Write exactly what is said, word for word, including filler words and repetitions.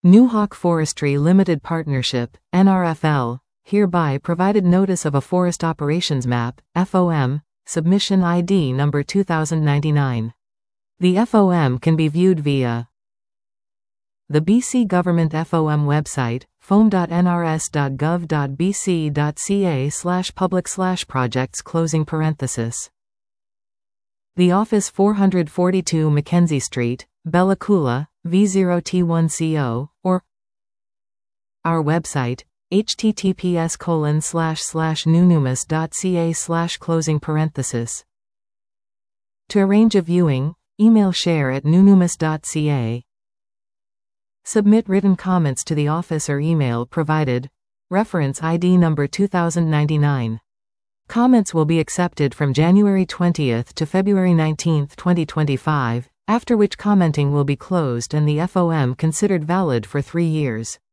Newhawk Forestry Limited Partnership, N R F L, hereby provided notice of a Forest Operations Map, F O M, submission I D number two thousand ninety-nine. The F O M can be viewed via the B C Government F O M website, f o m dot n r s dot gov dot b c dot c a slash public slash projects closing parenthesis. The Office four forty-two Mackenzie Street, Bella Coola, V zero T one C O, or our website, https colon slash slash nunumus dot ca slash closing parenthesis. To arrange a viewing, email share at nunumus dot c a. Submit written comments to the office or email provided. Reference I D number two thousand ninety-nine. Comments will be accepted from January twentieth to February nineteenth twenty twenty-five, after which commenting will be closed and the F O M considered valid for three years.